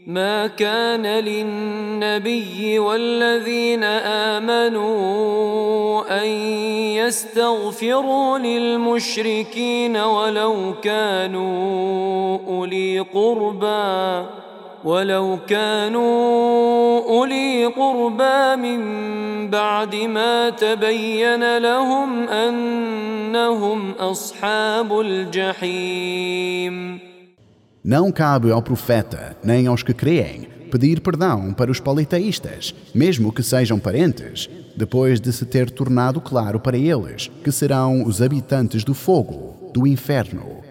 ما كان للنبي والذين آمنوا أن يستغفروا للمشركين ولو كانوا أولي قربى من بعد ما تبين لهم أنهم أصحاب الجحيم. Não cabe ao profeta, nem aos que creem, pedir perdão para os politeístas, mesmo que sejam parentes, depois de se ter tornado claro para eles que serão os habitantes do fogo, do inferno.